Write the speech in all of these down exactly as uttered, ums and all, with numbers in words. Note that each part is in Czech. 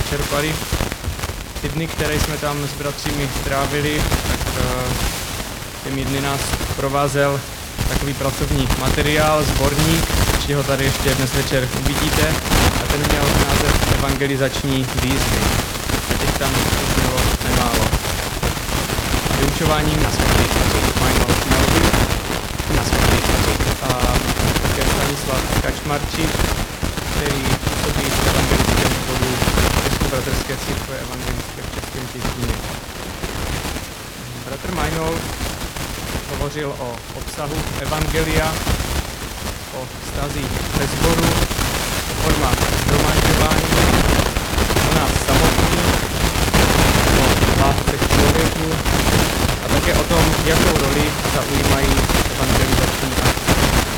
vyčerpali. Ty dny, které jsme tam s bratřími strávili, tak těmi dny nás provázel takový pracovní materiál, sborník, ještě ho tady ještě dnes večer uvidíte, a ten měl název Evangelizační výzvy. A těch tam bylo nemálo. Vyučováním na světlých Meinhold Melby, na světlých a také Stanislav Kačmarčík, který působí v evangelickém sboru Českobratrské církve evangelické v Českém Těšíně. Bratr Meinhold hovořil o obsahu evangelia, o vztazích ve sboru, o formách shromažďování, o nás samotných, o lásce k člověku a také o tom, jakou roli zaujímají evangelizační akce.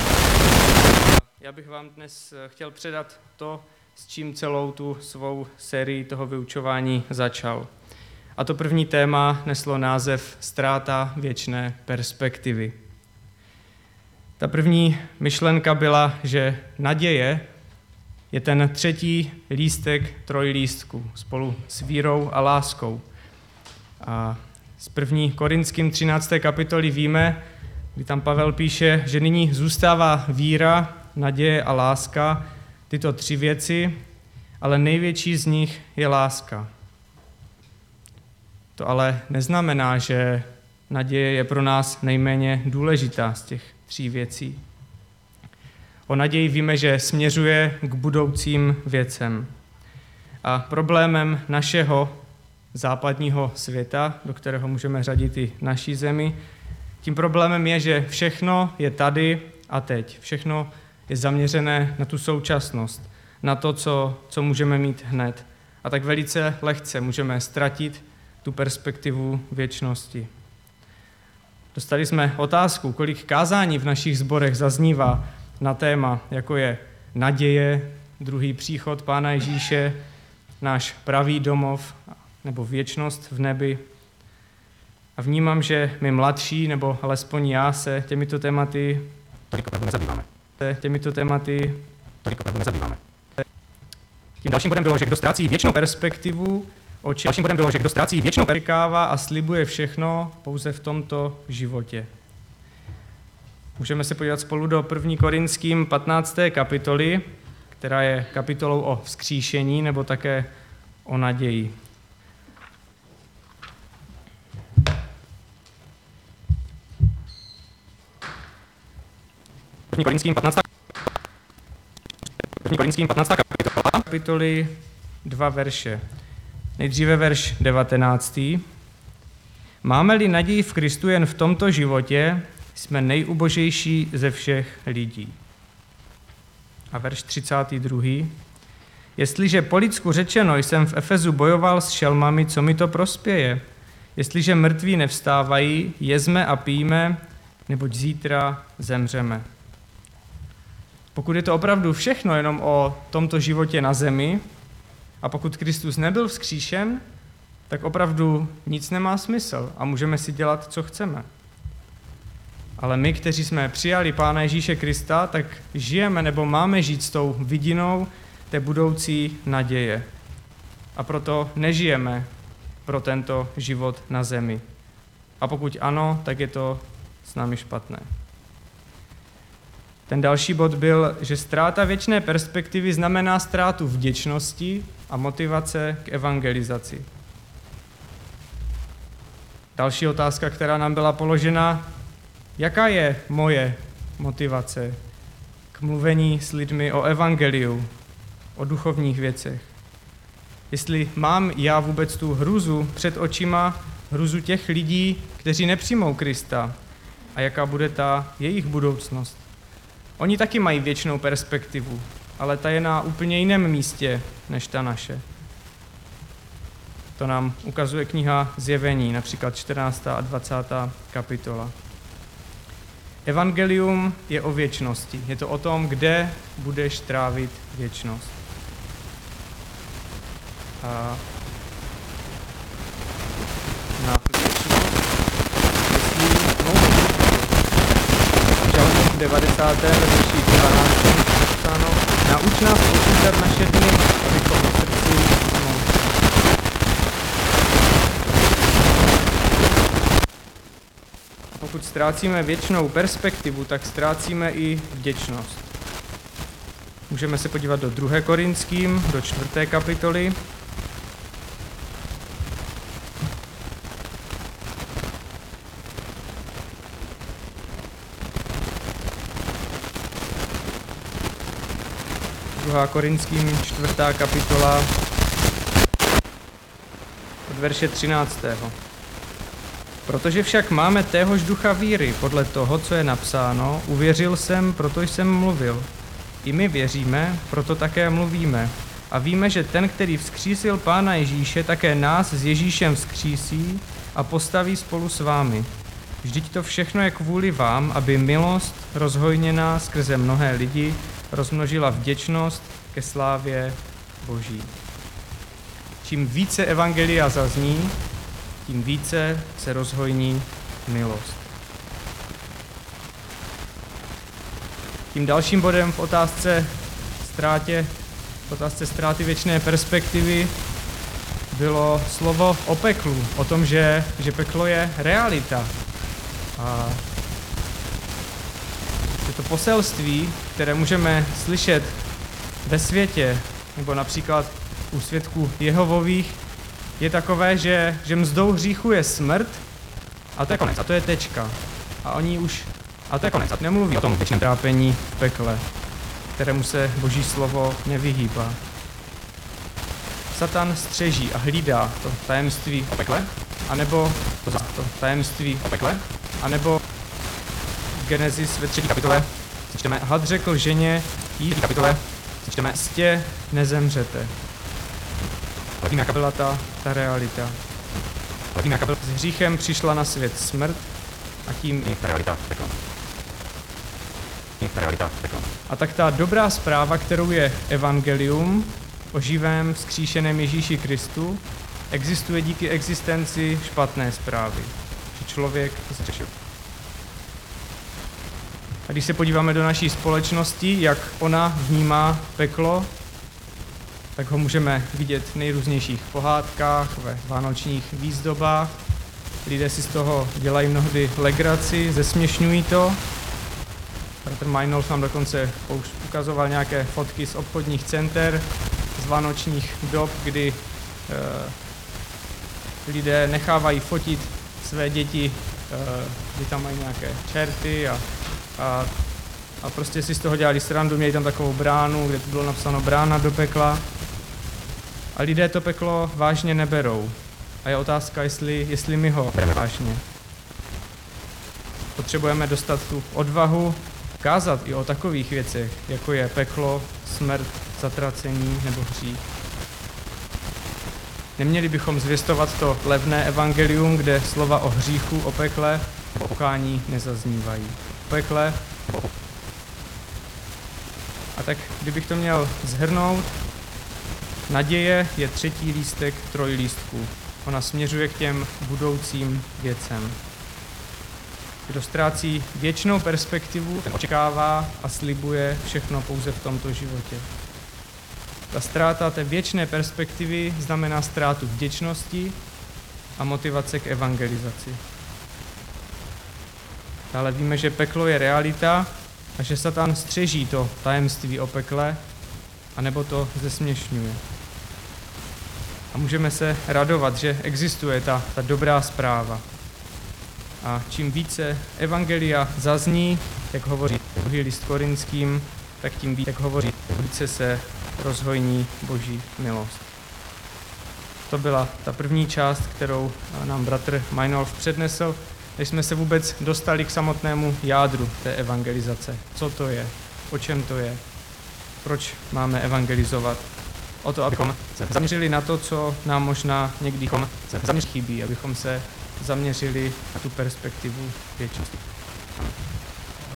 Já bych vám dnes chtěl předat to, s čím celou tu svou sérii toho vyučování začal. A to první téma neslo název Ztráta věčné perspektivy. Ta první myšlenka byla, že naděje je ten třetí lístek trojlístků spolu s vírou a láskou. A z první Korinským třinácté kapitoly víme, kdy tam Pavel píše, že nyní zůstává víra, naděje a láska, tyto tři věci, ale největší z nich je láska. To ale neznamená, že naděje je pro nás nejméně důležitá z těch tří věcí. O naději víme, že směřuje k budoucím věcem. A problémem našeho západního světa, do kterého můžeme řadit i naší zemi, tím problémem je, že všechno je tady a teď. Všechno je zaměřené na tu současnost, na to, co, co můžeme mít hned. A tak velice lehce můžeme ztratit tu perspektivu věčnosti. Dostali jsme otázku, kolik kázání v našich sborech zaznívá na téma, jako je naděje, druhý příchod Pána Ježíše, náš pravý domov nebo věčnost v nebi. A vnímám, že my mladší, nebo alespoň já, se těmito tématy tolik opravdu nezabýváme. Těmito tématy tolik opravdu nezabýváme. Tím dalším bodem bylo, že kdo ztrácí věčnou perspektivu, oči... dalším bodem bylo, že kdo ztrácí věčnou perspektivu a slibuje všechno pouze v tomto životě. Můžeme se podívat spolu do první Korinským patnácté kapitoly, která je kapitolou o vzkříšení nebo také o naději. první Korinským patnáctá první Korinským patnáctá kapitola. Kapitoly dva verše. Nejdříve verš devatenáctý. Máme-li naději v Kristu jen v tomto životě, jsme nejubožejší ze všech lidí. A verš třicátý druhý. Jestliže po lidsku řečeno jsem v Efezu bojoval s šelmami, co mi to prospěje? Jestliže mrtví nevstávají, jezme a pijme, neboť zítra zemřeme. Pokud je to opravdu všechno jenom o tomto životě na zemi, a pokud Kristus nebyl vzkříšen, tak opravdu nic nemá smysl a můžeme si dělat, co chceme. Ale my, kteří jsme přijali Pána Ježíše Krista, tak žijeme nebo máme žít s tou vidinou té budoucí naděje. A proto nežijeme pro tento život na zemi. A pokud ano, tak je to s námi špatné. Ten další bod byl, že ztráta věčné perspektivy znamená ztrátu vděčnosti a motivace k evangelizaci. Další otázka, která nám byla položena, jaká je moje motivace k mluvení s lidmi o evangeliu, o duchovních věcech. Jestli mám já vůbec tu hruzu před očima, hruzu těch lidí, kteří nepřijmou Krista, a jaká bude ta jejich budoucnost. Oni taky mají věčnou perspektivu, ale ta je na úplně jiném místě než ta naše. To nám ukazuje kniha Zjevení, například čtrnáctá a dvacátá kapitola. Evangelium je o věčnosti. Je to o tom, kde budeš trávit věčnost. A na v devadesátém verši dvanáctém napsáno: Nauč nás počítat naše dny, abychom v srdci pokud ztrácíme věčnou perspektivu, tak ztrácíme i vděčnost. Můžeme se podívat do druhé Korinským, do čtvrté kapitoly. druhá Korinským, čtvrtá kapitola, od verše třináctého. Protože však máme téhož ducha víry, podle toho, co je napsáno, uvěřil jsem, proto jsem mluvil. I my věříme, proto také mluvíme. A víme, že ten, který vzkřísil Pána Ježíše, také nás s Ježíšem vzkřísí a postaví spolu s vámi. Vždyť to všechno je kvůli vám, aby milost, rozhojněná skrze mnohé lidi, rozmnožila vděčnost ke slávě Boží. Čím více evangelia zazní, tím více se rozhojní milost. Tím dalším bodem v otázce ztrátě, v otázce ztráty věčné perspektivy bylo slovo o peklu, o tom, že, že peklo je realita. A je to poselství, které můžeme slyšet ve světě, nebo například u svědků Jehovových, je takové, že, že mzdou hříchu je smrt a to je konec, a to je tečka. A oni už, a to je konec, a nemluví o tom věčném trápení v pekle, kterému se Boží slovo nevyhýbá. Satan střeží a hlídá to tajemství o pekle, anebo to, to tajemství o pekle, anebo Genesis ve třetí kapitole čteme: Had řekl ženě, jí v kapitole čteme: jistě nezemřete. Jaká byla ta, ta realita? S hříchem přišla na svět smrt a tím i realita pekla. A tak ta dobrá zpráva, kterou je evangelium o živém vzkříšeném Ježíši Kristu, existuje díky existenci špatné zprávy, že člověk zřešil. A když se podíváme do naší společnosti, jak ona vnímá peklo, tak ho můžeme vidět v nejrůznějších pohádkách, ve vánočních výzdobách. Lidé si z toho dělají mnohdy legraci, zesměšňují to. Bratr Meinolf nám dokonce ukazoval nějaké fotky z obchodních center, z vánočních dob, kdy e, lidé nechávají fotit své děti, e, kdy tam mají nějaké čerty a, a, a prostě si z toho dělali srandu, měli tam takovou bránu, kde to bylo napsáno brána do pekla. A lidé to peklo vážně neberou. A je otázka, jestli, jestli my ho bereme vážně. Potřebujeme dostat tu odvahu kázat i o takových věcech, jako je peklo, smrt, zatracení nebo hřích. Neměli bychom zvěstovat to levné evangelium, kde slova o hříchu, o pekle, o pokání nezaznívají. O pekle. A tak, kdybych to měl shrnout, naděje je třetí lístek trojlístků. Ona směřuje k těm budoucím věcem. Kdo ztrácí věčnou perspektivu, ten očekává a slibuje všechno pouze v tomto životě. Ta ztráta té věčné perspektivy znamená ztrátu vděčnosti a motivace k evangelizaci. Dále víme, že peklo je realita a že Satan střeží to tajemství o pekle, anebo to zesměšňuje. A můžeme se radovat, že existuje ta, ta dobrá zpráva. A čím více evangelia zazní, jak hovoří druhý list Korinským, tak tím více, jak hovoří, více se rozhojní Boží milost. To byla ta první část, kterou nám bratr Meinolf přednesl, než jsme se vůbec dostali k samotnému jádru té evangelizace. Co to je? O čem to je? Proč máme evangelizovat? O to, abychom se zaměřili na to, co nám možná někdy chybí, abychom se zaměřili na tu perspektivu věčnosti.